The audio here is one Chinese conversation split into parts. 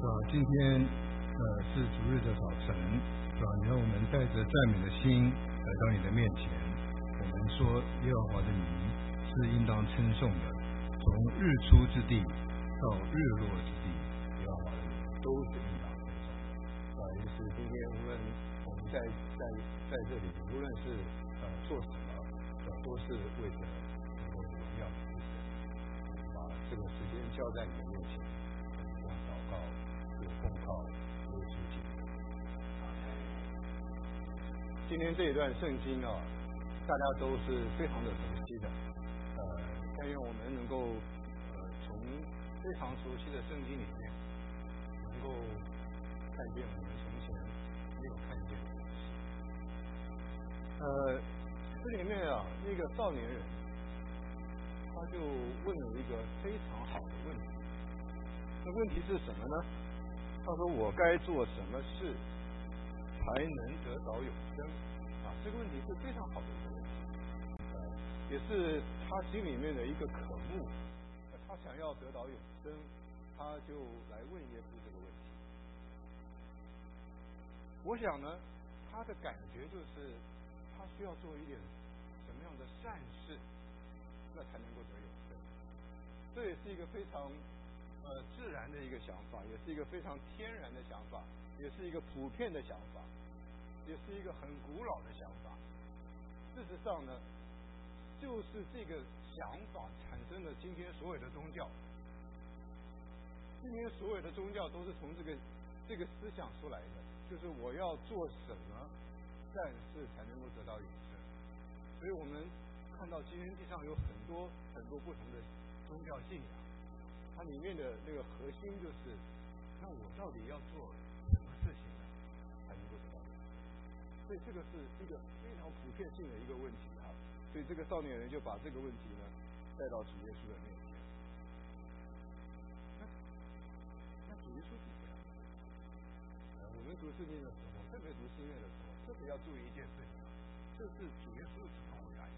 今天是主日的早晨，是吧？然后我们带着赞美的心来到你的面前。我们说耶和华的名是应当称颂的，从日出之地到日落之地，耶和华的名都是应当称颂的。也就是今天我们在这里，无论是做什么，都是为着能够荣耀你的神，把这个时间交在你的面前。祷告，奉靠耶稣基督。今天这一段圣经大家都是非常的熟悉的。但愿我们能够从非常熟悉的圣经里面，能够看见我们从前没有看见的东西。这里面那个少年人，他就问了一个非常好的问题。那问题是什么呢？他说：“我该做什么事才能得到永生？”这个问题是非常好的一个问题，也是他心里面的一个渴慕。他想要得到永生，他就来问耶稣这个问题。我想呢，他的感觉就是他需要做一点什么样的善事，那才能够得永生。这也是一个非常自然的一个想法，也是一个非常天然的想法，也是一个普遍的想法，也是一个很古老的想法。事实上呢，就是这个想法产生了今天所有的宗教。今天所有的宗教都是从这个思想出来的，就是我要做什么善事才能够得到永生。所以我们看到今天地上有很多不同的宗教信仰。它里面的那个核心就是，那我到底要做什么事情呢，才能够得到永生？所以这个是一个非常普遍性的一个问题所以这个少年人就把这个问题呢带到主耶稣的面前。那主耶稣怎么样？我们读圣经的时候，特别读新约的时候，特别要注意一件事情，这是主耶稣怎么回答的。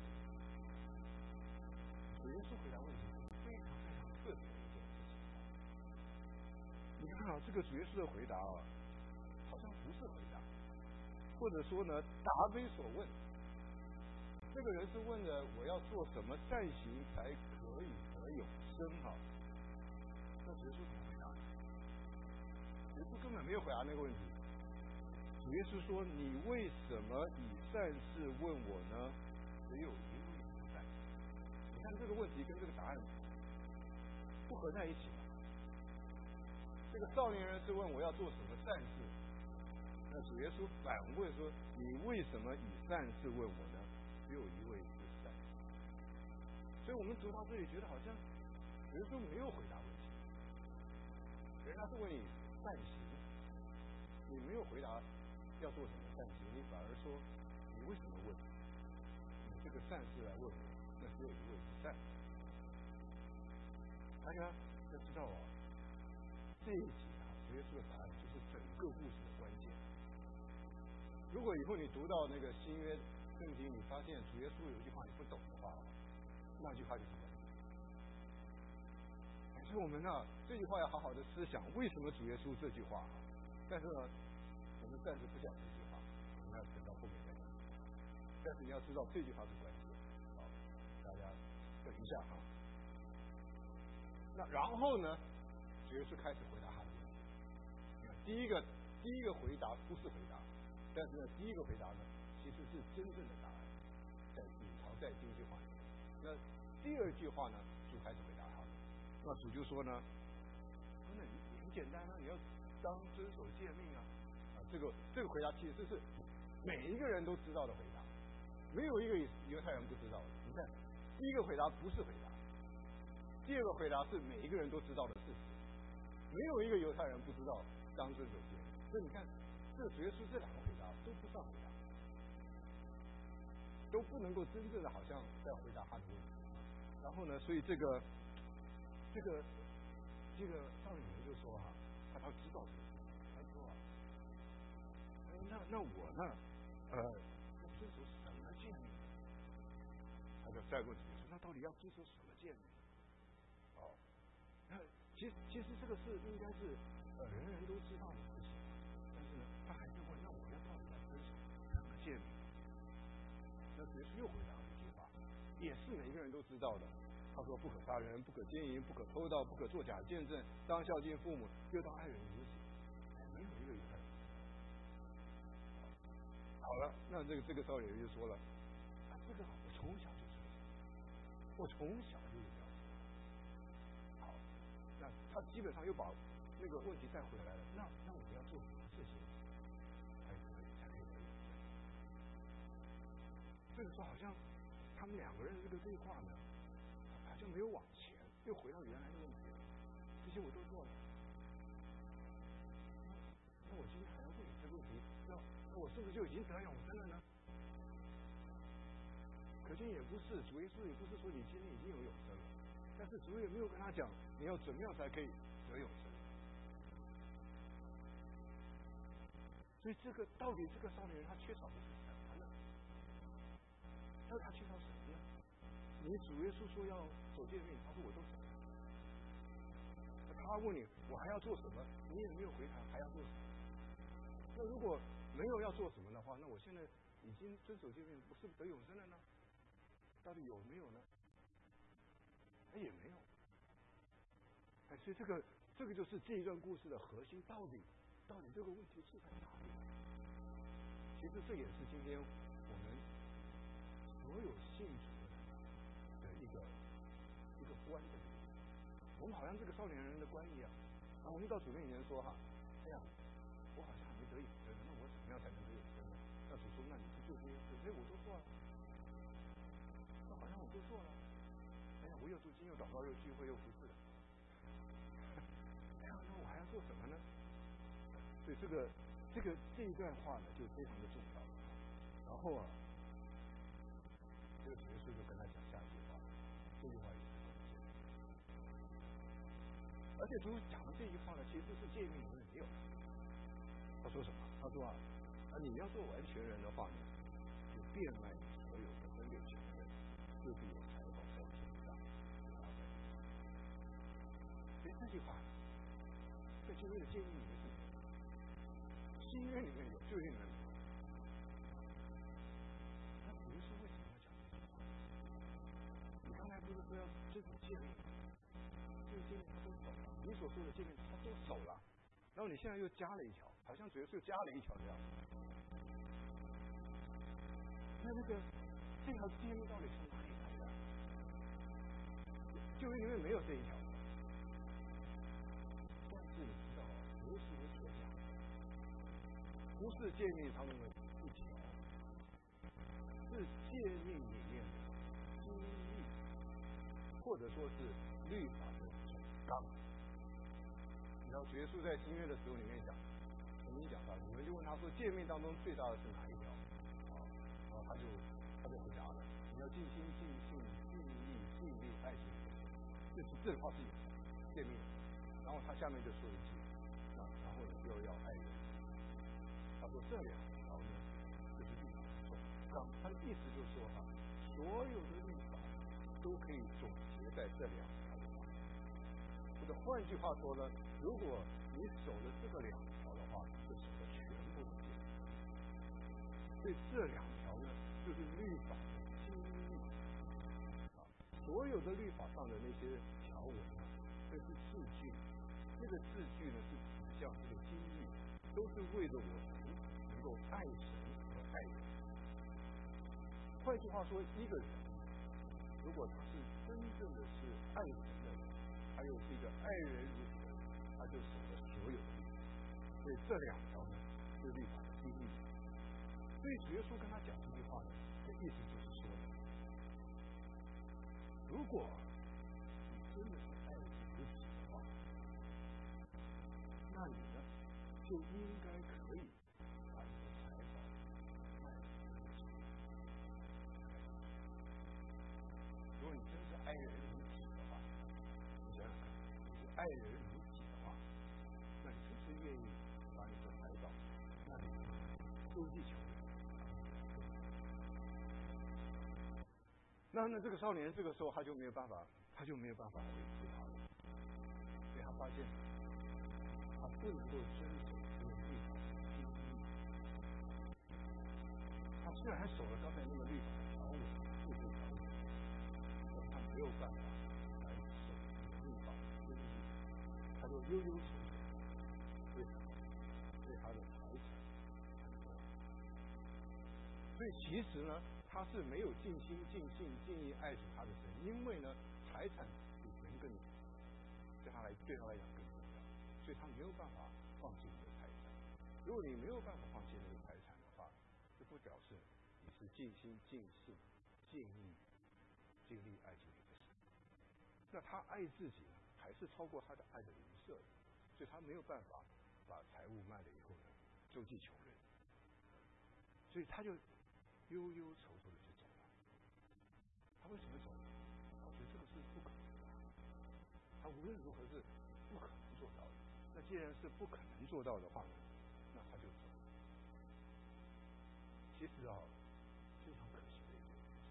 主耶稣回答问题是非常非常特别的一件事情。你看这个主耶稣的回答好像不是回答，或者说呢答非所问。这个人是问了我要做什么善行才可以得永生那主耶稣怎么回答？主耶稣根本没有回答那个问题。主耶稣说：“你为什么以善事问我呢？只有一位是善。”你看这个问题跟这个答案不合在一起。这个少年人是问我要做什么善事，那主耶稣反问说：“你为什么以善事问我呢？只有一位是善。”所以我们读到这里，觉得好像主耶稣没有回答问题，人家是问你善行，你没有回答要做什么善行，你反而说你为什么问？你这个善事来问我，那只有一位是善。大家要知道这一集主耶稣的答案就是整个故事的关键。如果以后你读到那个新约圣经，你发现主耶稣有一句话你不懂的话，那句话就是关键。所以我们这句话要好好的思想，为什么主耶稣这句话？但是呢，我们暂时不讲这句话，我们要等到后面再讲。但是你要知道这句话是关键。大家等一下那然后呢，主耶稣开始回答他的问题。第一个回答不是回答，但是呢，第一个回答呢，其实是真正的答案，隐藏在第一句话里面。那第二句话呢，主开始回答他。那主就说呢，那很简单你要当遵守诫命这个回答其实是每一个人都知道的回答，没有一个犹太人不知道的。你看，第一个回答不是回答，第二个回答是每一个人都知道的事实，没有一个犹太人不知道当遵守诫命。所以你看，这个主耶稣这两个回答都不算回答，都不能够真正的好像在回答他的问题。然后呢，所以这个少年人就说他知道这个事情，他说那我呢要遵守什么诫命？他就再问主耶稣，那到底要遵守什么诫命？那其实这个是应该是人人都知道的事情，但是呢，他还是问，那我要到底要遵守什么诫命？那耶稣又回答了一句话，也是每一个人都知道的。他说：不可杀人，不可奸淫，不可偷盗，不可作假见证，当孝敬父母，又当爱人如己。没有一个犹太人。好了，那这个少年就说了，这个我从小就知道，我从小就有了解。好，那他基本上又把那个问题带回来了。那我们要做什么事情才可以得永生？这个时候好像他们两个人的这个对话呢，好像没有往前，又回到原来的问题了。这些我都做了，那我今天还要问你这个问题，那我是不是就已经得永生了呢？可见也不是，主耶稣也不是说你今天已经有永生了，但是主也没有跟他讲你要怎么样才可以得永生。所以到底这个少年人他缺少的是什么呢？他缺少什么呢？你主耶稣说要守诫命，他说我都守了。他问你我还要做什么，你也没有回答还要做什么。那如果没有要做什么的话，那我现在已经遵守诫命，不是得永生了呢？到底有没有呢？也没有。所以这个就是这一段故事的核心，到底这个问题是在哪里？其实这也是今天我们所有信主的一个观的。我们好像这个少年人的观一样，我们到主面前说哈，哎呀，我好像还没得永生，那我怎么样才能得永生呢？那主说，那你去做这些事，我都做了，那好像我都做了，哎呀，我又读经又祷告又聚会又服侍，哎呀，那我还要做什么呢？所以这一段话呢，就非常的重要。然后这个主耶稣就跟他讲下一句话，这句话也是关键。而且主讲的这句话呢，其实是诫命里面没有的。他说什么？他说你要做完全人的话呢，就变卖你所有的分给穷人，就必有财宝在天上。所以这句话呢，在旧约的诫命里面是没有，新约里面有，旧约里面没有。那主耶稣为什么要讲这句话？你刚才不是说要遵守诫命？这个诫命他都守了，你所说的诫命他都守了，然后你现在又加了一条，好像主耶稣又加了一条这样。那这条诫命到底从哪里来的？旧约里面没有这一条，但是你知道，无时无刻讲，不是诫命上面的一条，是诫命里面的经律，或者说是律法的总纲。你知道，主耶稣在新约的时候里面讲，曾经讲到，你们就问他说，诫命当中最大的是哪一条？然后他就回答了，你要尽心尽性尽意尽力爱主你的神，这话是有诫命。然后他下面就说一句，然后呢又要爱人。他说这两条呢，就是律法的总纲。他的意思就是说所有的律法都可以总结在这两条的话。或者换句话说呢，如果你守了这个两条的话，就守了全部的诫命。所以这两条呢，就是律法的经律。所有的律法上的那些条文呢，这是字句。这个字句呢是指向这个经律，都是为了我们能够爱神和爱人。换句话说，一个人如果他是真正的是爱神的人，他又是一个爱人如己的人，他就守了所有的律法。所以这两条呢是律法的经律。所以主耶稣跟他讲这句话呢，的意思就是说呢，如果你真的是爱人如己的话，那你呢就应该可以把你的财宝卖给穷人。如果你真是爱人如己的话，你想想看，你是爱人如己的话，那你是不是愿意把你的财宝卖给周济穷人？那这个少年这个时候他就没有办法回答了，所以他把发现他不能够遵守这个律法的精义。他虽然还守了刚才那个律法的条文、数字条文，但他没有办法来守这个律法的精义，他就忧忧愁愁，对他的财产很多。所以其实呢，他是没有尽心、尽性、尽意爱主他的神，因为呢，财产比神更对他来讲更重要，所以他没有办法放弃那个财产。如果你没有办法放弃那个财产的话，这不表示你是尽心、尽性、尽意、尽力爱主你的神。那他爱自己呢，还是超过他的爱的邻舍，所以他没有办法把财物卖了以后呢，周济穷人。所以他就忧忧愁愁的就走了。他为什么走？他觉得这个是不可能的，他无论如何是不可能做到的。那既然是不可能做到的话呢，那他就走。其实非常可惜的一件事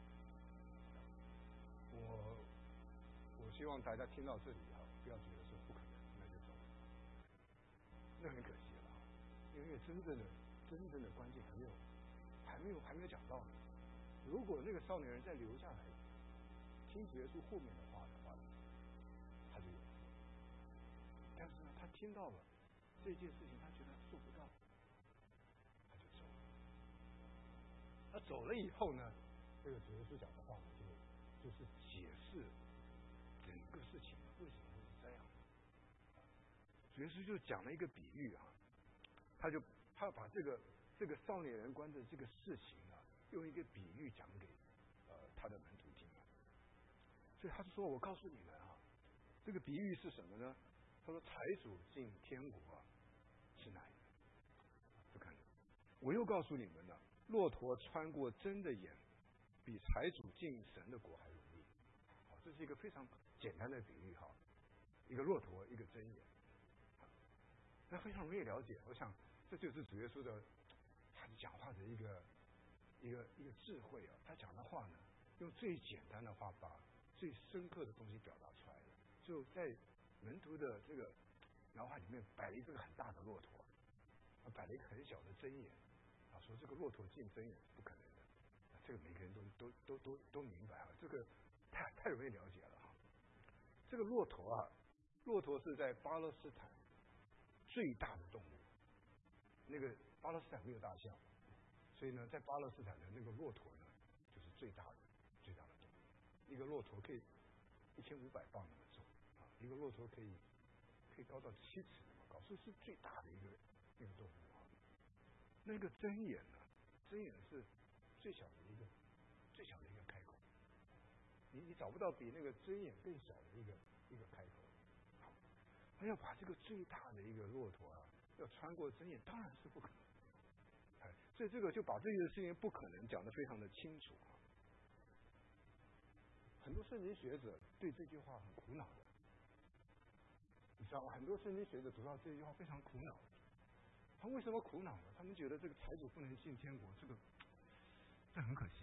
情。我希望大家听到这里不要觉得说不可能，那就走了，那很可惜了。因为真正的关键还没有讲到呢。如果那个少年人再留下来听耶稣后面的话，他就有福。但是呢，他听到了这件事情，他觉得做不到，他就走了。他走了以后呢，这个耶稣讲的话呢，就是解释整个事情为什么会是这样。耶稣就讲了一个比喻他要把这个少年人关的这个事情用一个比喻讲给他的门徒听。所以他就说，我告诉你们这个比喻是什么呢？他说，财主进天国是哪一个？不可能。我又告诉你们了，骆驼穿过针的眼，比财主进神的国还容易。这是一个非常简单的比喻一个骆驼，一个针眼，那非常容易了解。我想这就是主耶稣的他讲话的一个智慧他讲的话呢，用最简单的话把最深刻的东西表达出来了。就在门徒的这个脑海里面摆了一个很大的骆驼，摆了一个很小的针眼说这个骆驼进针眼是不可能的。这个每个人都明白这个太容易了解了这个骆驼是在巴勒斯坦最大的动物。那个巴勒斯坦没有大象，所以呢，在巴勒斯坦的那个骆驼呢，就是最大的动物。一个骆驼可以1500磅那么重一个骆驼可以高到7尺那么高，所以是最大的一个动物那个针眼呢，针眼是最小的一个开口。你找不到比那个针眼更小的一个开口。他要把这个最大的一个骆驼要穿过针眼，当然是不可能。所以这个就把这件事情不可能讲得非常的清楚很多圣经学者对这句话很苦恼的，你知道吗？很多圣经学者读到这句话非常苦恼。他为什么苦恼呢？他们觉得这个财主不能进天国，这很可惜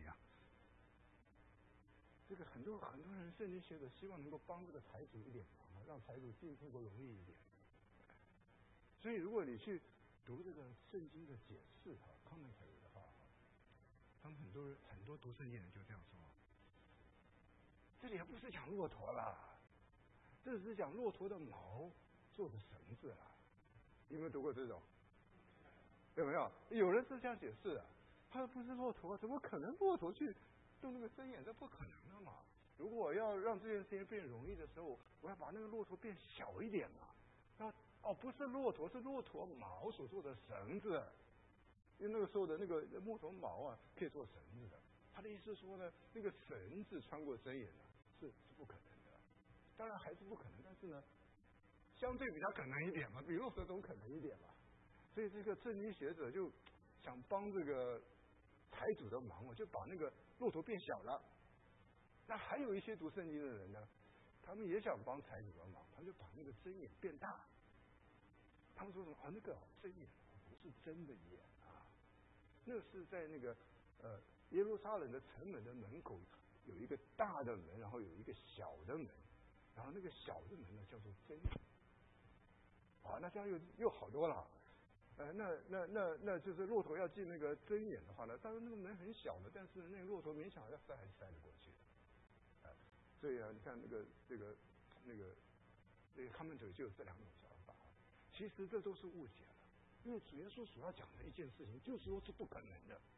这个很多人圣经学者希望能够帮这个财主一点忙让财主进天国容易一点。所以如果你去读这个圣经的解释commentary 的话，他们很多读圣经人就这样说，这里还不是讲骆驼啦，这只是讲骆驼的毛做的绳子啦。有没有读过这种？有没有？有人是这样解释的，他说不是骆驼，怎么可能骆驼去动那个针眼？这不可能的嘛！如果我要让这件事情变容易的时候，我要把那个骆驼变小一点嘛。然后不是骆驼，是骆驼毛所做的绳子，因为那个时候的那个骆驼毛可以做绳子的。他的意思说呢，那个绳子穿过针眼是不可能的。当然还是不可能，但是呢，相对比较可能一点嘛，比骆驼总可能一点嘛。所以这个圣经学者就想帮这个财主的忙，就把那个骆驼变小了。那还有一些读圣经的人呢，他们也想帮财主的忙，他们就把那个针眼变大。他们说什么？那个针眼不是真的眼那是在那个耶路撒冷的城门的门口有一个大的门，然后有一个小的门，然后那个小的门呢叫做针眼。 啊，那这样又好多了。那就是骆驼要进那个针眼的话呢，当然那个门很小的，但是那个骆驼勉强要塞得过去。所以啊，你看他们就有这两种想法。其实这都是误解了，因为主耶稣所要讲的一件事情，就是说是不可能的。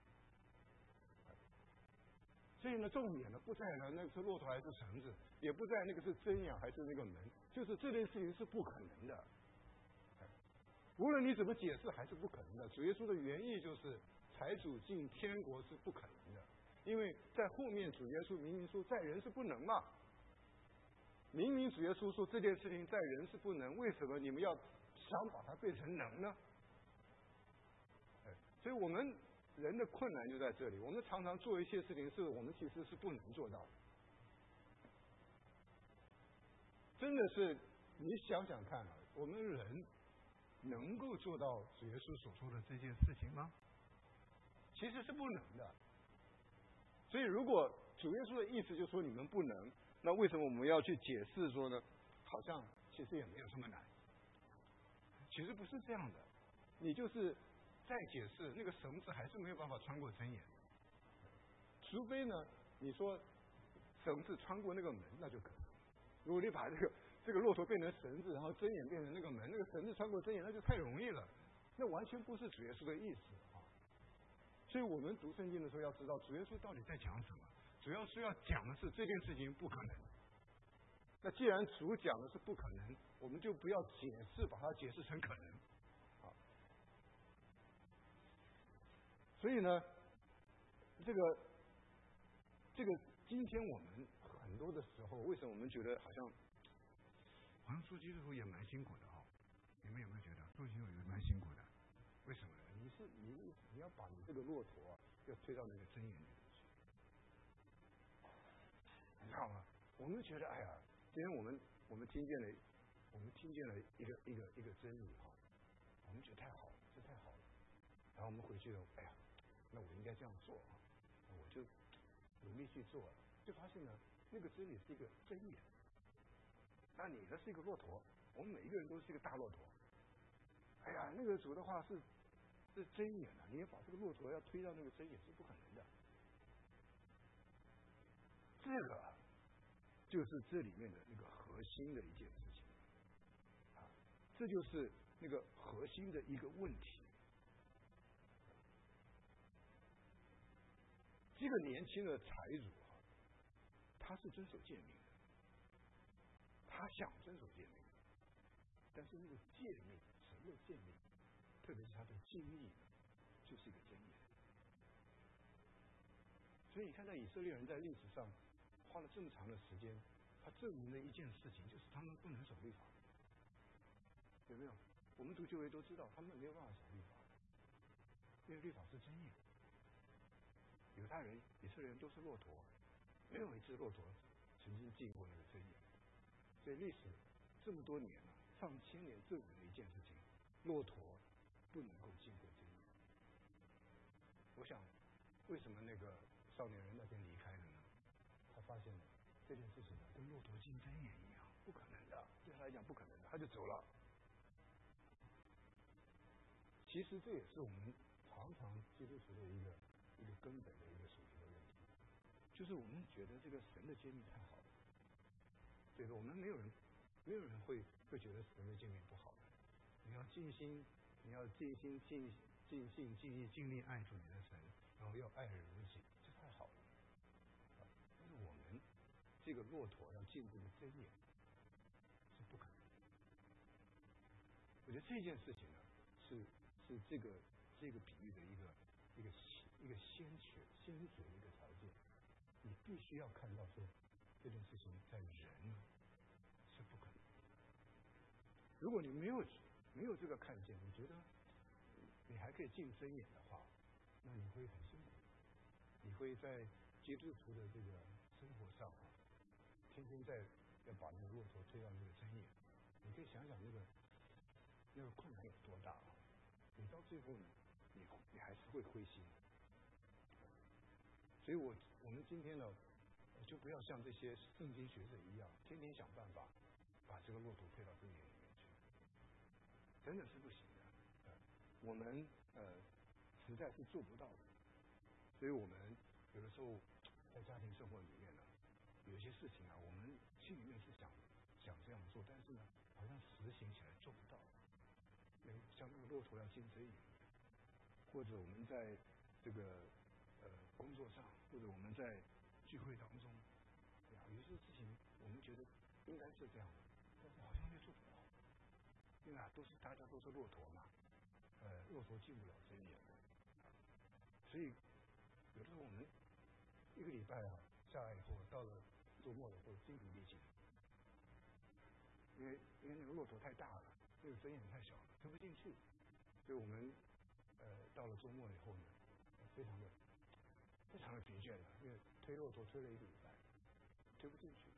所以呢，重点呢不在呢那个是骆驼还是绳子，也不在那个是针眼还是那个门，就是这件事情是不可能的。无论你怎么解释，还是不可能的。主耶稣的原意就是财主进天国是不可能的，因为在后面主耶稣明明说在人是不能嘛，明明主耶稣说这件事情在人是不能，为什么你们要想把它变成能呢？所以我们人的困难就在这里，我们常常做一些事情是我们其实是不能做到的。真的是你想想看啊，我们人能够做到主耶稣所说的这件事情吗？其实是不能的。所以如果主耶稣的意思就说你们不能，那为什么我们要去解释说呢？好像其实也没有这么难。其实不是这样的，你就是再解释，那个绳子还是没有办法穿过针眼，除非呢你说绳子穿过那个门，那就可以。如果你把这个骆驼变成绳子，然后针眼变成那个门，那个绳子穿过针眼，那就太容易了，那完全不是主耶稣的意思啊。所以我们读圣经的时候要知道主耶稣到底在讲什么。主要是要讲的是这件事情不可能。那既然主讲的是不可能，我们就不要解释，把它解释成可能啊。所以呢，这个今天我们很多的时候，为什么我们觉得好像做基督徒也蛮辛苦的啊？你们有没有觉得做基督徒也蛮辛苦的？为什么呢？你要把你这个骆驼要推到那个针眼里面去，你知道吗？我们觉得哎呀，今天我们听见了一个真理啊，我们觉得太好了，这太好了。然后我们回去了，哎呀，那我应该这样做啊，我就努力去做了，就发现呢，那个真理是一个针眼，那你呢是一个骆驼，我们每一个人都是一个大骆驼。哎呀，那个主的话是针眼啊，你要把这个骆驼要推到那个针眼是不可能的。这个就是这里面的那个核心的一件事情啊，这就是那个核心的一个问题。这个年轻的财主啊，他是遵守诫命的，他想遵守诫命，但是那个诫命，神的诫命，特别是他的经历，就是一个箴言。所以你看，在以色列人在历史上花了这么长的时间，他证明了一件事情，就是他们不能守律法，有没有？我们读旧约都知道，他们没有办法守律法，因为律法是箴言。犹太人、以色列人都是骆驼，没有一只骆驼曾经进过那个箴言。所以历史这么多年了，上千年证明了一件事情：骆驼不能够进过箴言。我想，为什么那个少年人那天离开了呢？他发现这件事情呢，跟骆驼进针眼一样，不可能的，对他来讲不可能的，他就走了。其实这也是我们常常基督徒的一个根本的一个属灵的问题，就是我们觉得这个神的诫命太好了，对吧？我们没有人会觉得神的诫命不好的。你要尽心，你要尽心尽性尽意尽力爱主你的神，然后要爱人如己，这太好了。但是我们这个骆驼要进这个针眼是不可能的。我觉得这件事情呢，是这个比喻的一个先决的一个条件。你必须要看到说这件事情在人是不可能的。如果你没有这个看见，你觉得你还可以进针眼的话，那你会很辛苦。你会在基督徒的这个生活上天天要把那个骆驼推到那个针眼。你可以想想那个困难有多大啊！你到最后呢，你还是会灰心。所以我们今天呢，就不要像这些圣经学者一样，天天想办法把这个骆驼推到针眼里面去。 真的是不行的。我们实在是做不到的。所以我们有的时候在家庭生活里面呢，有一些事情啊，我们心里面是想这样做，但是呢，好像实行起来做不到。像那个骆驼要进针眼，或者我们在这个工作上，或者我们在聚会当中，有些事情我们觉得应该是这样的，但是好像又做不到，因为大家都是骆驼嘛，骆驼进不了针眼的，所以有的时候我们一个礼拜下来以后，到了周末以后筋疲力尽，因为那个骆驼太大了，那个针眼太小了，推不进去，所以我们到了周末以后呢，非常的疲倦了，因为推骆驼推了一个礼拜，推不进去。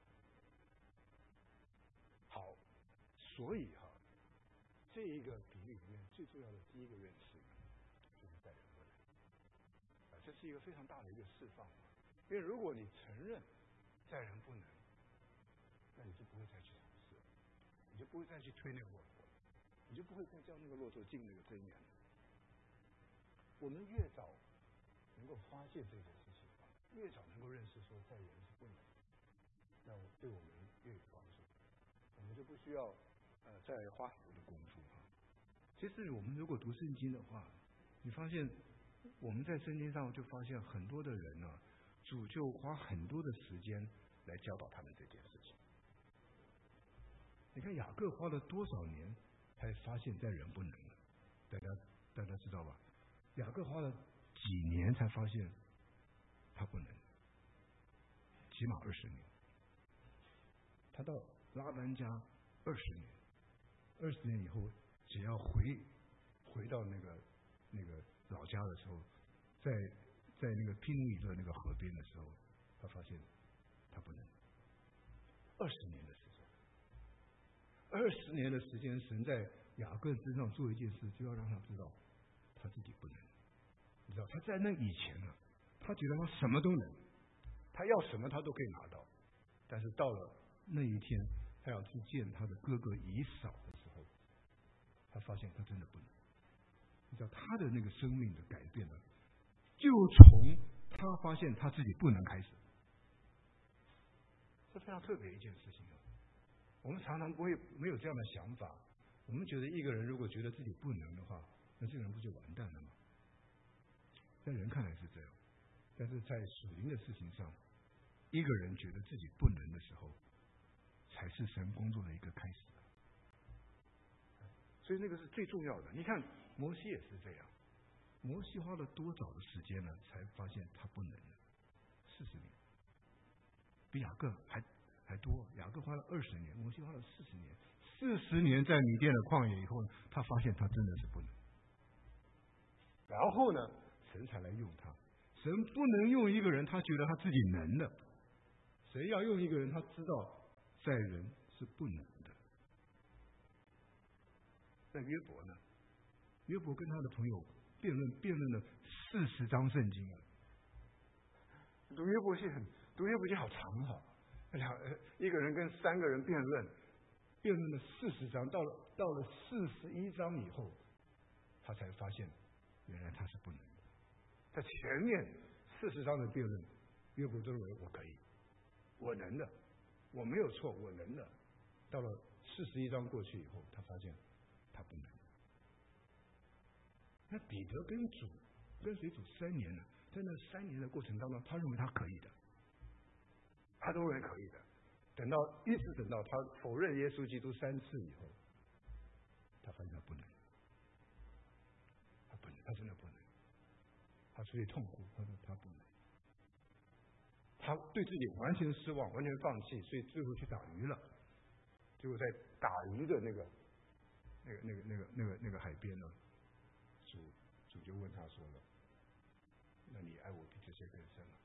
好，所以这一个比喻里面最重要的第一个认识就是在人不能，这是一个非常大的一个释放。因为如果你承认在人不能，那你就不会再去尝试，你就不会再去推那个骆驼，你就不会再叫那个骆驼进那个针眼。我们越早能够发现这件事情，越早能够认识说在人是不能，那对我们越有帮助，我们就不需要再花很多的功夫。其实我们如果读圣经的话，你发现我们在圣经上就发现很多的人呢，主就花很多的时间来教导他们这件事情。你看雅各花了多少年才发现在人不能呢？大家知道吧？雅各花了几年才发现他不能，起码20年。他到拉班家20年，20年以后，只要回到那个老家的时候，在那个毗努伊勒那个河边的时候，他发现他不能。20年的时间，20年的时间，神在雅各身上做一件事，就要让他知道他自己不能。你知道他在那以前呢，他觉得他什么都能，他要什么他都可以拿到，但是到了那一天，他要去见他的哥哥以扫的时候，他发现他真的不能。你知道他的那个生命的改变呢，就从他发现他自己不能开始，这非常特别一件事情。我们常常没有这样的想法，我们觉得一个人如果觉得自己不能的话，那这个人不就完蛋了吗？在人看来是这样，但是在属灵的事情上，一个人觉得自己不能的时候，才是神工作的一个开始。所以那个是最重要的。你看摩西也是这样，摩西花了多少的时间呢，才发现他不能呢？40年，比雅各还多。雅各花了20年，摩西花了40年。40年在米甸的旷野以后呢，他发现他真的是不能。然后呢，神才来用他。神不能用一个人，他觉得他自己能的。神要用一个人，他知道在人是不能的。那约伯呢？约伯跟他的朋友辩论了40章圣经啊。读约伯记好长哈，一个人跟3个人辩论了40章，到了41章以后，他才发现原来他是不能的。在前面40章的辩论，约伯都认为我可以，我能的，我没有错，我能的。到了41章过去以后，他发现他不能。那彼得跟随主3年了，在那3年的过程当中，他认为他可以的，他都认为可以的。一直等到他否认耶稣基督3次以后，他发现他不能，他真的不能。他所以痛苦，他说他不能，他对自己完全失望，完全放弃，所以最后去打鱼了。结果在打鱼的那个海边呢，主就问他说了：“那你爱我比这些更深了？”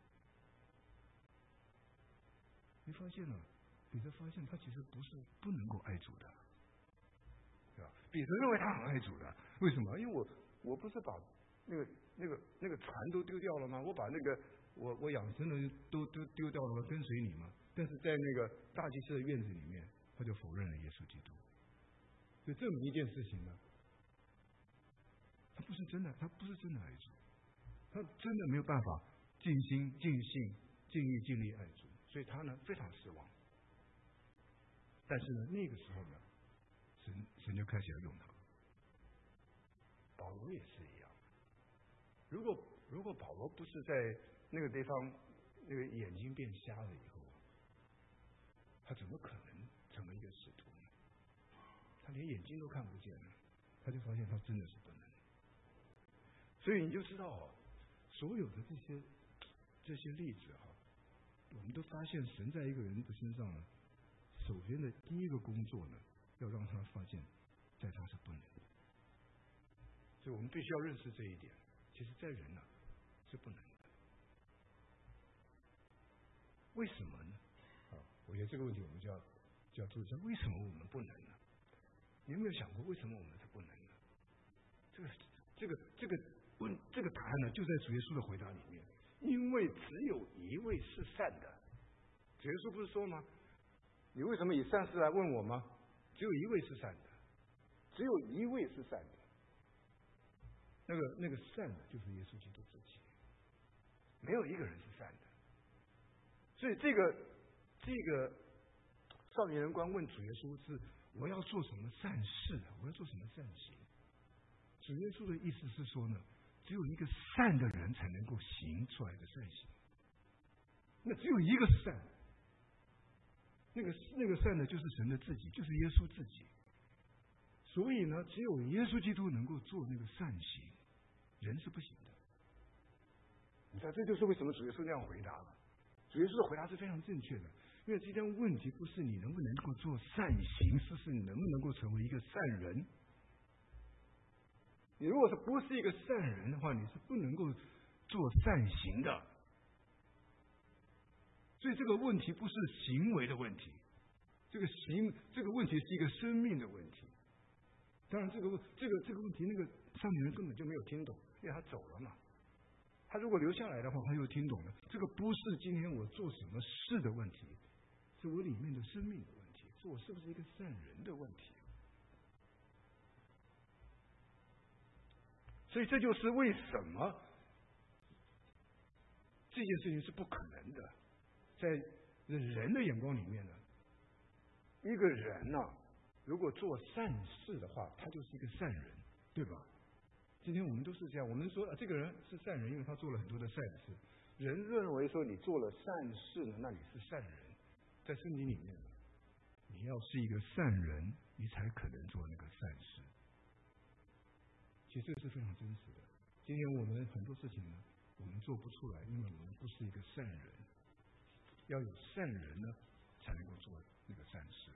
你发现了，彼得发现他其实不是不能够爱主的，对吧？彼得认为他很爱主的，为什么？因为我不是把那个船都丢掉了吗？我把那个我养生的都丢掉了吗？跟随你吗？但是在那个大祭司的院子里面，他就否认了耶稣基督。 所以证明一件事情呢，他不是真的爱主，他真的没有办法尽心、尽性、尽意、尽力爱主，所以他呢非常失望。但是呢，那个时候呢，神就开始要用他。保罗也是一样，如果保罗不是在那个地方那个眼睛变瞎了以后，他怎么可能成为一个使徒呢？他连眼睛都看不见了，他就发现他真的是不能。所以你就知道所有的这些例子我们都发现神在一个人的身上呢，首先的第一个工作呢，要让他发现在他是不能的。所以我们必须要认识这一点，其实在人是不能的。为什么呢？我觉得这个问题我们就要注意一下，为什么我们不能呢？你有没有想过为什么我们是不能呢？这个答案呢，就在主耶稣的回答里面。因为只有一位是善的，主耶稣不是说吗？你为什么以善事来问我吗？只有一位是善的，只有一位是善的。那个善的就是耶稣基督自己，没有一个人是善的。所以这个少年人官问主耶稣是我要做什么善事，我要做什么善行？主耶稣的意思是说呢，只有一个善的人才能够行出来的善行。那只有一个善，那个善呢，就是神的自己，就是耶稣自己。所以呢，只有耶稣基督能够做那个善行，人是不行的。你看，这就是为什么主耶稣那样回答了。主耶稣的回答是非常正确的，因为这件问题不是你能不能够做善行，是你能不能够成为一个善人。你如果不是一个善人的话，你是不能够做善行的。所以这个问题不是行为的问题，这个问题是一个生命的问题。当然，这个问题，那个少年人根本就没有听懂，因为他走了嘛。他如果留下来的话，他就听懂了。这个不是今天我做什么事的问题，是我里面的生命的问题，是我是不是一个善人的问题。所以这就是为什么这件事情是不可能的。在人的眼光里面呢，一个人如果做善事的话，他就是一个善人，对吧？今天我们都是这样，我们说这个人是善人，因为他做了很多的善事。人认为说你做了善事呢，那你是善人。在圣经里面，你要是一个善人，你才可能做那个善事。其实这是非常真实的。今天我们很多事情呢，我们做不出来，因为我们不是一个善人。要有善人呢，才能够做那个善事。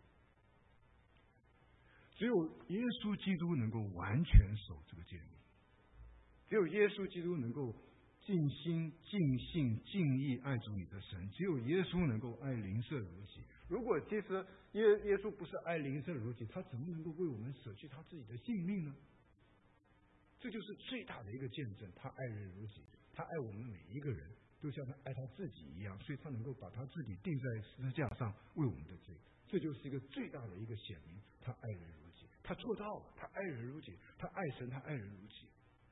只有耶稣基督能够完全守这个诫命，只有耶稣基督能够尽心、尽性、尽意爱主你的神，只有耶稣能够爱邻舍如己。如果其实耶稣不是爱邻舍如己，他怎么能够为我们舍去他自己的性命呢？这就是最大的一个见证，他爱人如己，他爱我们每一个人都像他爱他自己一样，所以他能够把他自己钉在十字架上为我们的罪。这就是一个最大的一个显明，他爱人如己，他做到了，他爱人如己，他爱神，他爱人如己。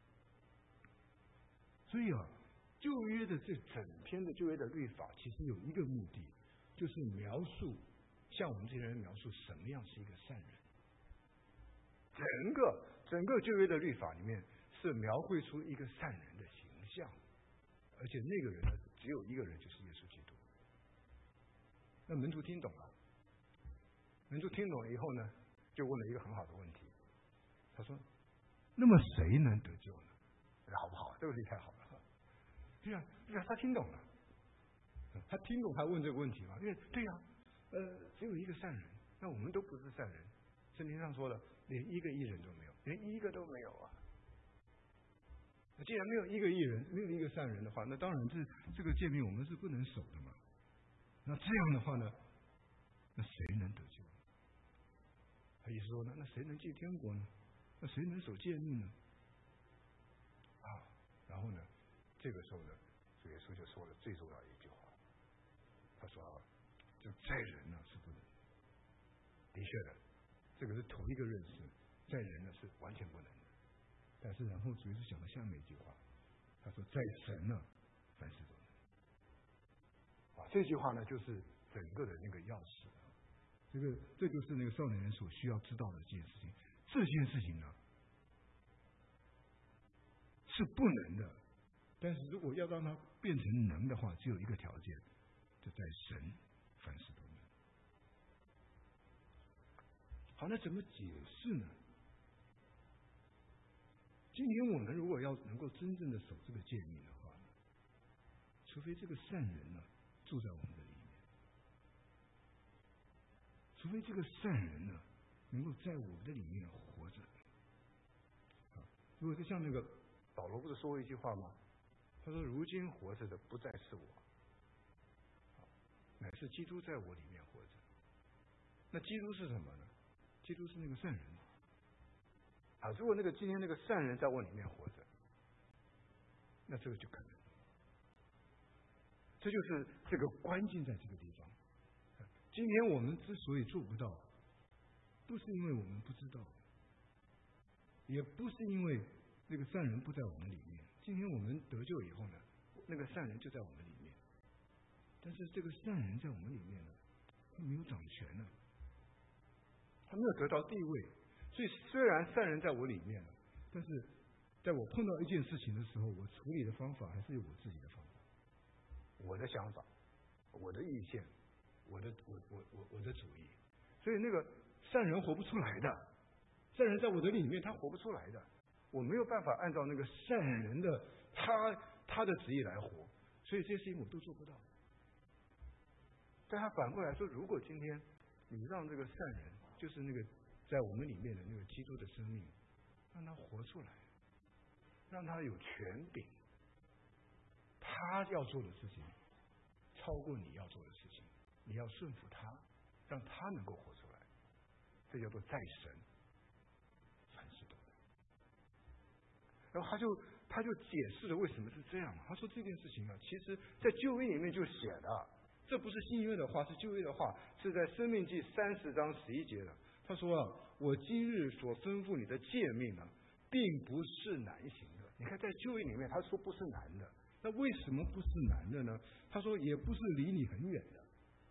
所以旧约的这整篇的旧约的律法，其实有一个目的，就是描述像我们这些人描述什么样是一个善人。整个旧约的律法里面是描绘出一个善人的形象，而且那个人呢，只有一个人，就是耶稣基督。那门徒听懂了，门徒听懂了以后呢，就问了一个很好的问题，他说：“那么谁能得救呢？”好不好？这个问题太好了。对啊，他听懂了，他听懂他问这个问题嘛？因为对呀，只有一个善人，那我们都不是善人。圣经上说了，连一个义人都没有，连一个都没有啊。既然没有一个义人，没有一个善人的话，那当然这个诫命我们是不能守的嘛。那这样的话呢，那谁能得救？他意思说呢，那谁能进天国呢？那谁能守诫命呢？然后呢，这个时候呢，主耶稣就说了最重要的一句话，他说就在人呢是不能，的确的， 这个是头一个认识，在人呢是完全不能的。但是然后主耶稣讲了下面一句话，他说在神呢凡事都能。这句话呢就是整个的那个钥匙。这就是那个少年人所需要知道的一件事情。这件事情呢是不能的，但是如果要让它变成能的话，只有一个条件，就在神凡事都能。好，那怎么解释呢？今天我们如果要能够真正的守这个诫命的话，除非这个善人呢住在我们的里面，除非这个善人呢能够在我们的里面活着。如果是像那个保罗不是说过一句话吗？他说：“如今活着的不再是我，乃是基督在我里面活着。”那基督是什么呢？基督是那个善人。如果今天那个善人在我里面活着，那这个就可能。这就是这个关键在这个地方。今天我们之所以做不到，不是因为我们不知道，也不是因为那个善人不在我们里面。今天我们得救以后呢，那个善人就在我们里面，但是这个善人在我们里面呢，他没有掌权呢，他没有得到地位。所以虽然善人在我里面了，但是在我碰到一件事情的时候，我处理的方法还是有我自己的方法，我的想法，我的意见，我的主意。所以那个善人活不出来的，善人在我的里面他活不出来的，我没有办法按照那个善人的他的旨意来活，所以这些事情我都做不到。但他反过来说，如果今天你让这个善人，就是那个在我们里面的那个基督的生命，让他活出来，让他有权柄，他要做的事情超过你要做的事情，你要顺服他，让他能够活出来，这叫做在神凡事都能。然后他就解释了为什么是这样。他说这件事情啊，其实在旧约里面就写的，这不是新约的话，是旧约的话，是在申命记30章11节的。他说啊，我今日所吩咐你的诫命呢，并不是难行的。你看在旧约里面他说不是难的，那为什么不是难的呢？他说也不是离你很远的。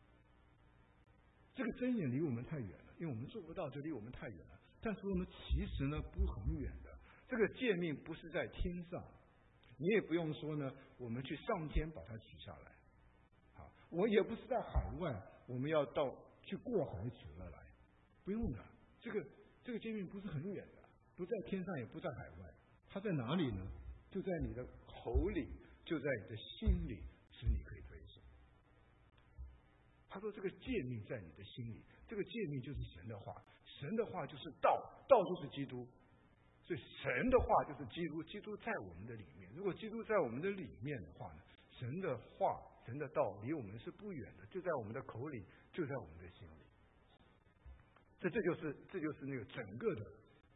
这个真言离我们太远了，因为我们做不到，就离我们太远了。但是呢，其实呢不很远的。这个诫命不是在天上，你也不用说呢，我们去上天把它取下来。我也不是在海外，我们要去过海取而来，不用的。这个诫命不是很远的，不在天上，也不在海外，它在哪里呢？就在你的口里，就在你的心里，使你可以遵行。他说这个诫命在你的心里，这个诫命就是神的话，神的话就是道，道就是基督。所以神的话就是基督，基督在我们的里面。如果基督在我们的里面的话呢，神的话、神的道离我们是不远的，就在我们的口里，就在我们的心里。这就是那个整个的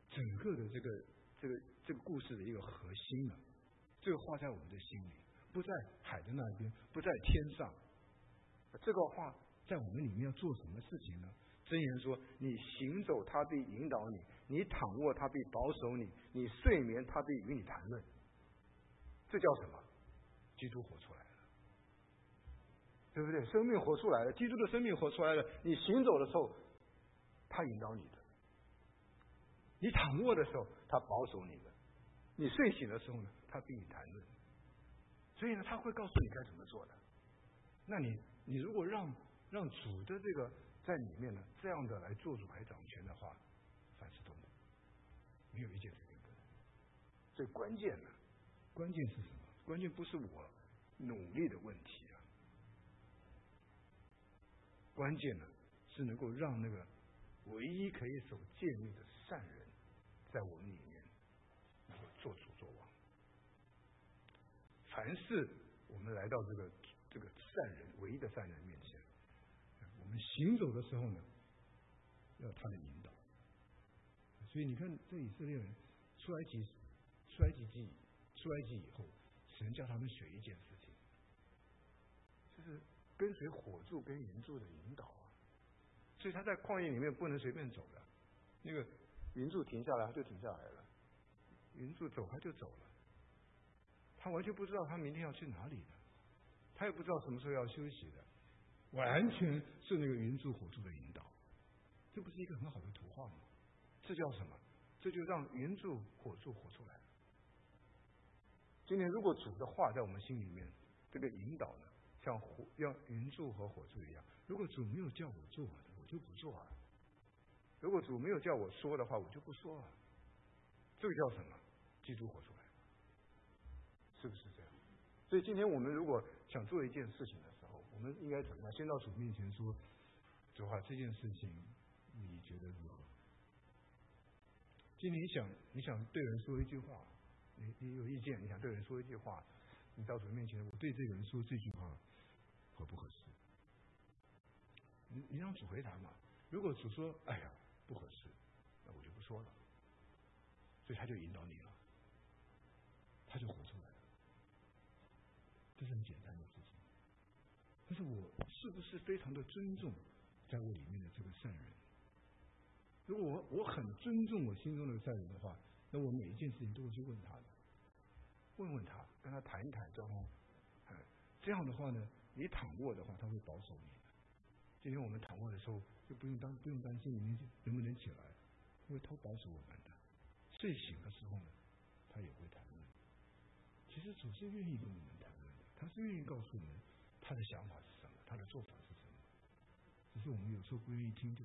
这个故事的一个核心了。这个话在我们的心里，不在海的那边，不在天上。这个话在我们里面要做什么事情呢？箴言说，你行走他必引导你，你躺卧他必保守你，你睡眠他必与你谈论。这叫什么？基督活出来了，对不对？生命活出来了，基督的生命活出来了。你行走的时候他引导你的，你躺卧的时候他保守你的，你睡醒的时候呢他必与你谈论。所以呢他会告诉你该怎么做的。那你如果让主的这个在里面呢，这样的来做主来掌权的话，凡事都能，没有一件事情不能。所以关键是什么？关键不是我努力的问题啊，关键呢是能够让那个唯一可以守诫命的善人，在我们里面能够做主做王。凡是我们来到这个善人，唯一的善人面前，我们行走的时候呢，要他的引导。所以你看，这以色列人出埃及以后，神叫他们学一件事情，就是跟随火柱跟云柱的引导啊。所以他在旷野里面不能随便走的， 那个云柱停下来，他就停下来了；云柱走，他就走了。他完全不知道他明天要去哪里的，他也不知道什么时候要休息的，完全是那个云柱火柱的引导。这不是一个很好的图画吗？这叫什么？这就让云柱火柱活出来了。今天如果主的话在我们心里面，这个引导呢，像云柱和火柱一样。如果主没有叫我做，我就不做啊；如果主没有叫我说的话，我就不说啊。这个叫什么？基督活出来，是不是这样？所以今天我们如果想做一件事情的时候，我们应该怎么样？先到主面前说：主啊，这件事情你觉得如何？今天你想对人说一句话，你有意见，你想对人说一句话，你到主面前，我对这个人说这句话合不合适？你让主回答嘛。如果主说哎呀不合适，那我就不说了。所以他就引导你了，他就活出来了。这是很简单的事情。但是我是不是非常的尊重在我里面的这个善人？如果我很尊重我心中的善人的话，那我每一件事情都会去问他的，问他，跟他谈一谈，交通。这样的话呢，你躺卧的话，他会保守你的。今天我们躺卧的时候，就不用担心明天能不能起来，因为他保守我们的。睡醒的时候呢，他也会谈论。其实主是愿意跟我们谈论的，他是愿意告诉我们他的想法是什么，他的做法是什么，只是我们有时候不愿意听就是。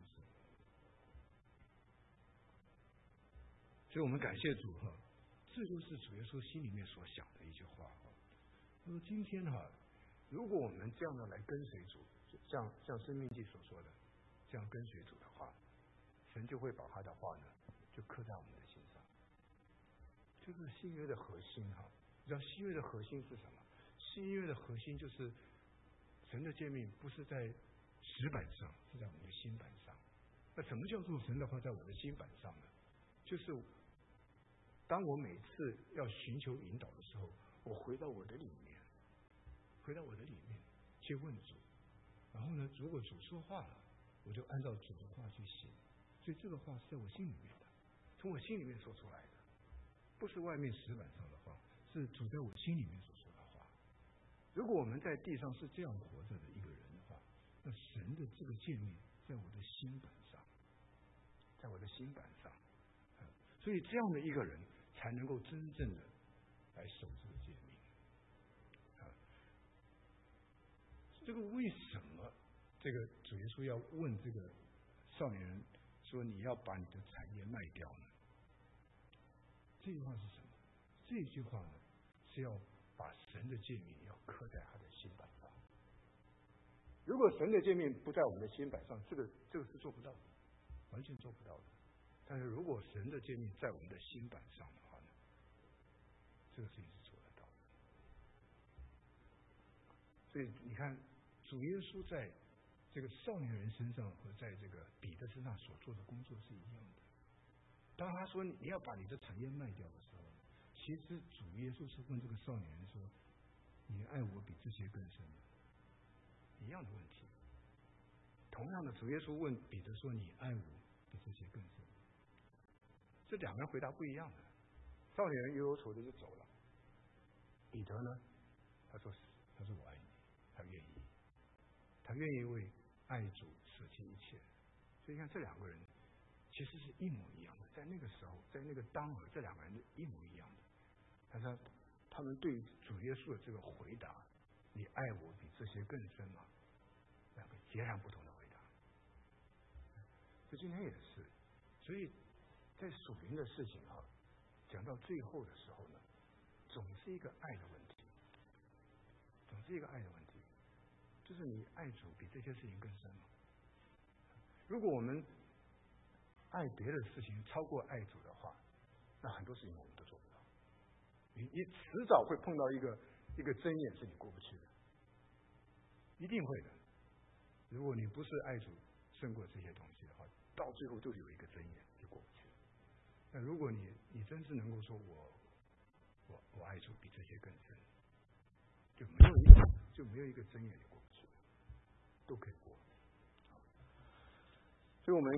所以我们感谢主哈，这就是主耶稣心里面所想的一句话。他说今天哈，如果我们这样的来跟随主，像申命记所说的，这样跟随主的话，神就会把他的话呢，就刻在我们的心上。这是新约的核心哈。你知道新约的核心是什么？新约的核心就是神的诫命不是在石板上，是在我们的心板上。那什么叫做神的话在我的心板上呢？就是当我每次要寻求引导的时候，我回到我的里面去问主，然后呢，如果主说话了，我就按照主的话去行。所以这个话是在我心里面的，从我心里面说出来的，不是外面石板上的话，是主在我心里面所说的话。如果我们在地上是这样活着的一个人的话，那神的这个诫命在我的心板上，所以这样的一个人才能够真正的来守这个诫命。这个为什么这个主耶稣要问这个少年人说你要把你的产业卖掉呢？这句话是什么？这句话呢是要把神的诫命要刻在他的心板上。如果神的诫命不在我们的心板上，这个是做不到的，完全做不到的。但是如果神的诫命在我们的心板上的话呢，这个事情是做得到的。所以你看，主耶稣在这个少年人身上和在这个彼得身上所做的工作是一样的。当他说你要把你的产业卖掉的时候，其实主耶稣是问这个少年人说：“你爱我比这些更深吗？”一样的问题。同样的，主耶稣问彼得说：“你爱我比这些更深吗？”这两个人回答不一样的。少年人忧忧愁的就走了。彼得呢，他说我爱你，他愿意为爱主舍弃一切。所以你看这两个人其实是一模一样的，在那个时候，在那个当儿，这两个人是一模一样的。但是他们对主耶稣的这个回答，你爱我比这些更深吗？两个截然不同的回答。所以今天也是，所以在属灵的事情啊，讲到最后的时候呢，总是一个爱的问题，就是你爱主比这些事情更深吗？如果我们爱别的事情超过爱主的话，那很多事情我们都做不到。你迟早会碰到一个针眼是你过不去的，一定会的。如果你不是爱主胜过这些东西的话，到最后就有一个针眼就过不去了。那如果你真是能够说我爱主比这些更深，就没有一个针眼你过不去，都可以过。所以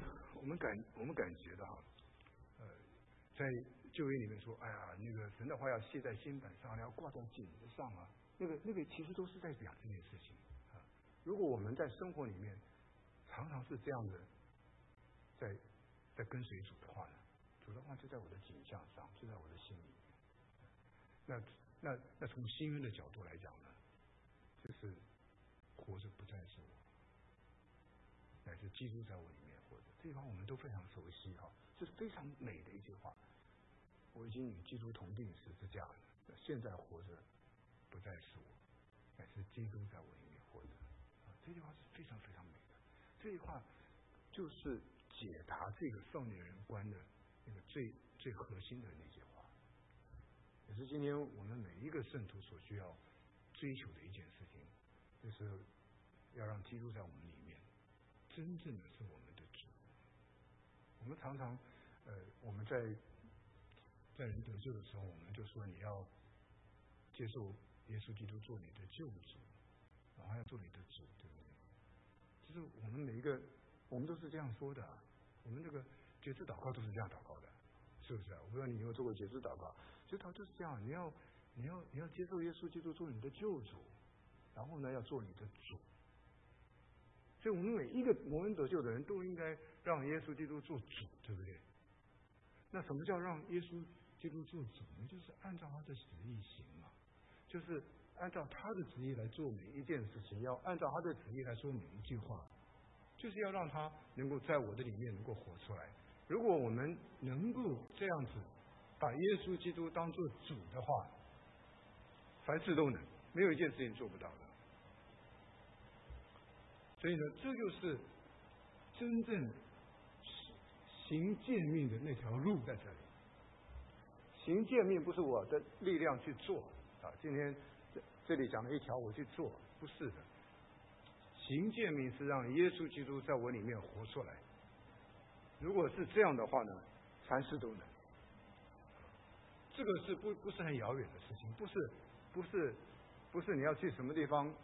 我们感觉到在旧约里面说，哎呀，那个神的话要写在心板上，要挂在颈子上啊，那个其实都是在讲这件事情啊。如果我们在生活里面常常是这样的，在跟随主的话呢，主的话就在我的景象上，就在我的心里。那从新约的角度来讲呢，就是活着不再是我，乃是基督在我里面活着。这句话我们都非常熟悉哈，这是非常美的一句话。我已经与基督同定十字架了，现在活着不再是我，乃是基督在我里面活着。这句话是非常非常美的。这句话就是解答这个少年人观的那个最核心的那句话，也是今天我们每一个圣徒所需要追求的一件事情，就是要让基督在我们里面真正的是我们的主。我们常常我们在人得救的时候，我们就说你要接受耶稣基督做你的救主，然后要做你的主，对不对？就是我们每一个，我们都是这样说的。我们这个决志祷告都是这样祷告的，是不是啊？我不知道你有没有做过决志祷告，决志祷告就是这样，你要接受耶稣基督做你的救主，然后呢要做你的主。所以我们每一个蒙恩得救的人都应该让耶稣基督做主，对不对？那什么叫让耶稣基督做主呢？就是按照他的旨意行嘛，就是按照他的旨意来做每一件事情，要按照他的旨意来说每一句话，就是要让他能够在我的里面能够活出来。如果我们能够这样子把耶稣基督当作主的话，凡事都能，没有一件事情做不到的。所以呢，这就是真正行诫命的那条路在这里。行诫命不是我的力量去做啊，今天这里讲了一条我去做，不是的。行诫命是让耶稣基督在我里面活出来。如果是这样的话呢，凡事都能。这个是不是很遥远的事情？不是你要去什么地方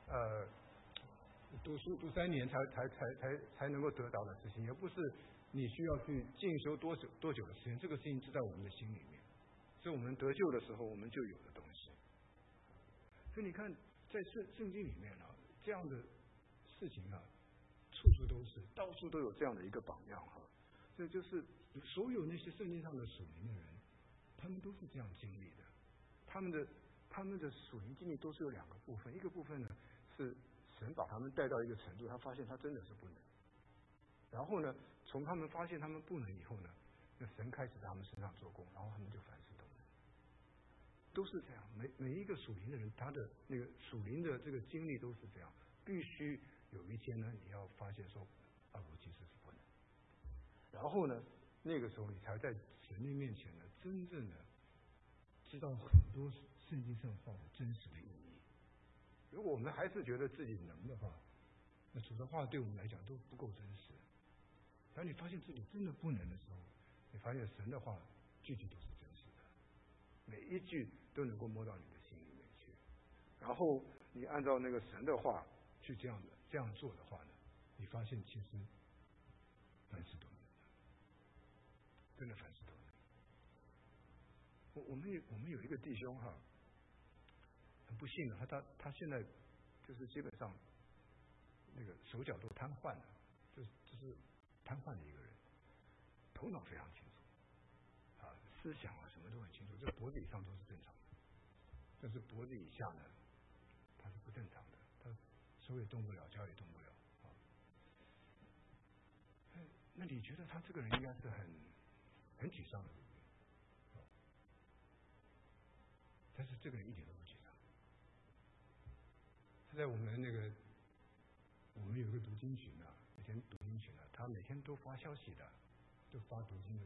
读书读3年才能够得到的事情，也不是你需要去进修多久的时间。这个事情就在我们的心里面，是我们得救的时候我们就有的东西。所以你看，在圣经里面啊，这样的事情啊，处处都是，到处都有这样的一个榜样哈。这就是所有那些圣经上的属灵的人，他们都是这样经历的。他们的属灵经历都是有2个部分，一个部分呢是神把他们带到一个程度，他发现他真的是不能。然后呢，从他们发现他们不能以后呢，那神开始在他们身上做工，然后他们就凡事都能。都是这样，每一个属灵的人，他的那个属灵的这个经历都是这样。必须有一天呢，你要发现说，我其实是不能。然后呢，那个时候你才在神的面前呢，真正的知道很多圣经上话的真实的意义。如果我们还是觉得自己能的话，那主的话对我们来讲都不够真实。当你发现自己真的不能的时候，你发现神的话句句都是真实的，每一句都能够摸到你的心里面去。然后你按照那个神的话去这样做的话呢，你发现其实凡事都能，真的凡事都能。我们有一个弟兄哈，很不幸的，他现在就是基本上那个手脚都瘫痪了，就是瘫痪的一个人，头脑非常清楚啊，思想啊什么都很清楚，这脖子以上都是正常的，但是脖子以下呢，他是不正常的，他手也动不了，脚也动不了啊。那你觉得他这个人应该是很沮丧的，对不对？但是这个人一点都不沮丧。他在我们有一个读经群啊，每天读经群啊，他每天都发消息的，都发读经的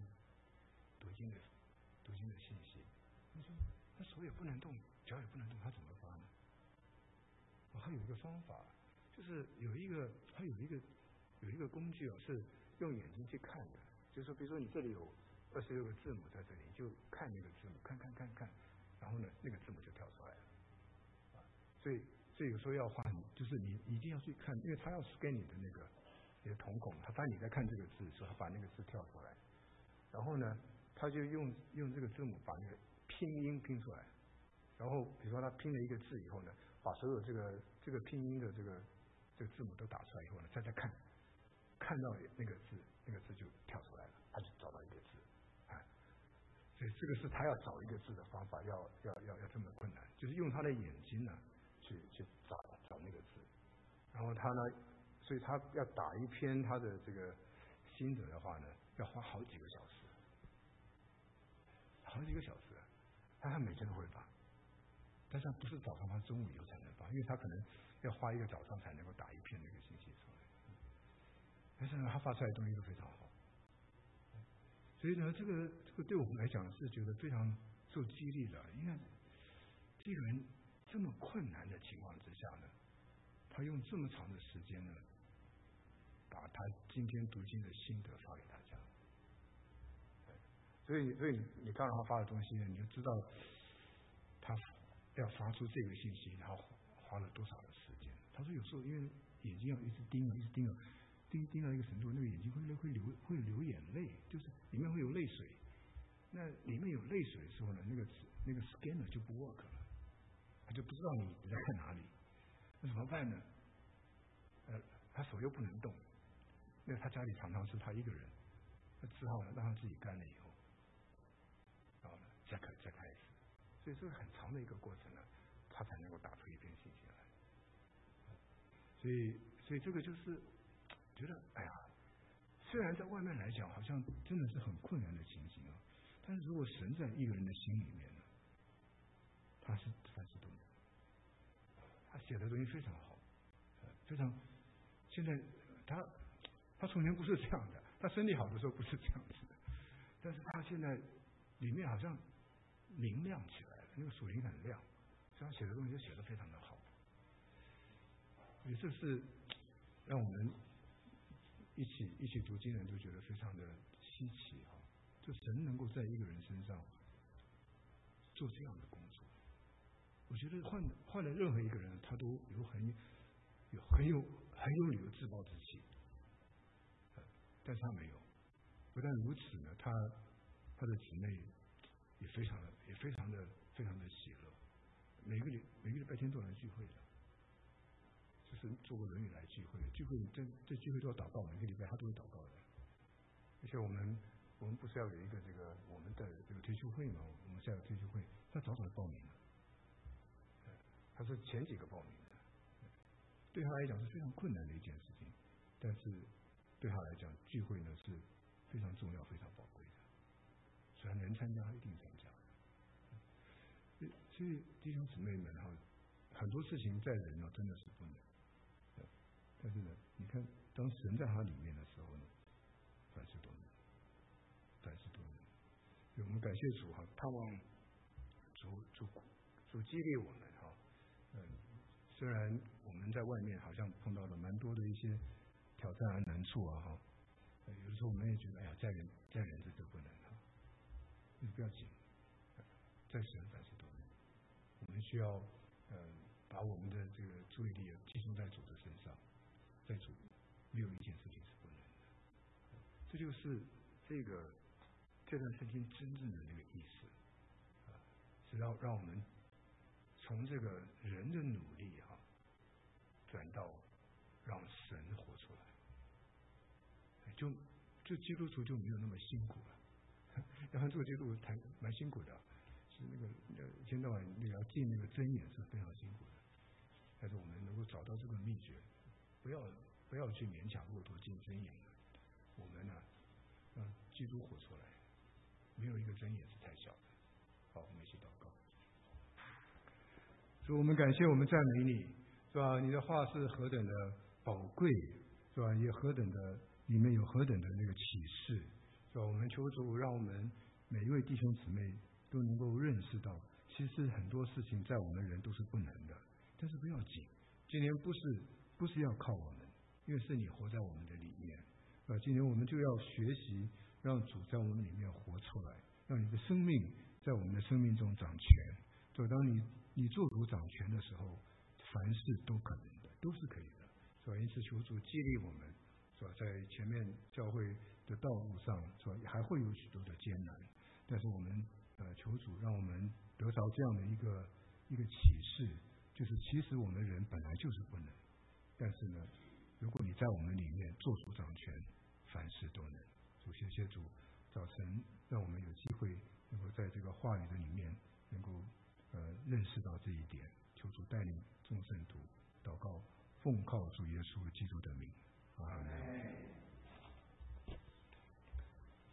信息。你说他手也不能动，脚也不能动，他怎么发呢？还有一个方法，就是他有一个工具啊，是用眼睛去看的。就是说，比如说你这里有26个字母在这里，就看那个字母，看，然后呢，那个字母就跳出来了。所以有时候要换，就是你一定要去看，因为他要scan你的你的瞳孔，他发现你在看这个字，所以他把那个字跳出来，然后呢，他就用这个字母把那个拼音拼出来，然后比如说他拼了一个字以后呢，把所有这个拼音的这个字母都打出来以后呢，再看到那个字就跳出来了，他就找到一个字，所以这个是他要找一个字的方法，要这么困难，就是用他的眼睛呢去找那个字，然后他呢，所以他要打一篇他的这个心得的话呢，要花好几个小时，但他每天都会发，但是他不是早上，他中午以后才能发，因为他可能要花一个早上才能够打一篇那个信息出来，但是呢，他发出来的东西都非常好。所以呢，这个对我们来讲是觉得非常受激励的。你看，这个人这么困难的情况之下呢，他用这么长的时间呢，把他今天读经的心得发给大家。所以你看到他发的东西呢，你就知道他要发出这个信息，然后花了多少的时间。他说有时候因为眼睛要一直盯到一个程度，那个眼睛会流眼泪，就是里面会有泪水。那里面有泪水的时候呢，那个 scanner 就不 work 了，他就不知道你在看哪里。那怎么办呢？他手又不能动，那他家里常常是他一个人，他只好让他自己干了以后，然后呢再看一次。所以这个很长的一个过程呢，他才能够打出一篇信息来。所以这个就是觉得，哎呀，虽然在外面来讲好像真的是很困难的情形啊，但是如果神在一个人的心里面呢，他是动的。他写的东西非常好，非常。现在他从前不是这样的，他身体好的时候不是这样子的，但是他现在里面好像明亮起来了，那个属灵很亮，所以他写的东西就写得非常的好。所以这是让我们一起读经人都觉得非常的稀奇啊！就神能够在一个人身上做这样的工作，我觉得换了任何一个人，他都很有理由自暴自弃，但是他没有。不但如此呢，他的姊妹也非常的喜乐，每个礼拜天都来聚会的。就是做个轮椅来聚会，这聚会都要祷告，每个礼拜他都会祷告的。而且我们不是要有一个我们的这个退休会嘛？我们现在有退休会，他早报名了，他是前几个报名的。对他来讲是非常困难的一件事情，但是对他来讲聚会呢是非常重要、非常宝贵的，所以他能参加，他一定参加。所以弟兄姊妹们哈，很多事情在人呢真的是不能。但是呢，你看，当神在他里面的时候呢，凡事都能。所以我们感谢主哈，盼望主激励我们哈。虽然我们在外面好像碰到了蛮多的一些挑战和难处啊哈，有的时候我们也觉得哎呀，再忍这就不能哈，你不要紧，在神凡事都能。我们需要把我们的这个注意力集中在主的身上。在主没有一件事情是不能的，这就是这段圣经真正的那个意思，是让我们从这个人的努力转到让神活出来，就基督徒就没有那么辛苦了，要不然做基督徒蛮辛苦的，是那个一天到晚要记那个箴言是非常辛苦的，但是我们能够找到这个秘诀。不要去勉强骆驼进针眼了。我们呢，让基督活出来，没有一个针眼是太小的。好，我们一起祷告。主，我们感谢，我们赞美你，是吧？你的话是何等的宝贵，是吧？也何等的里面有何等的那个启示，是吧？我们求主让我们每一位弟兄姊妹都能够认识到，其实很多事情在我们人都是不能的，但是不要紧，今天不是要靠我们，因为是你活在我们的里面。今天我们就要学习，让主在我们里面活出来，让你的生命在我们的生命中掌权。就当你做主掌权的时候，凡事都可能的，都是可以的。所以因此求主激励我们， 是吧？在前面教会的道路上，是吧？还会有许多的艰难，但是我们求主让我们得着这样的一个启示，就是其实我们人本来就是不能，但是呢，如果你在我们里面做主掌权，凡事都能。主谢谢主，早晨让我们有机会能够在这个话语的里面能够认识到这一点。求主带领众圣徒祷告，奉靠主耶稣基督的名，阿门。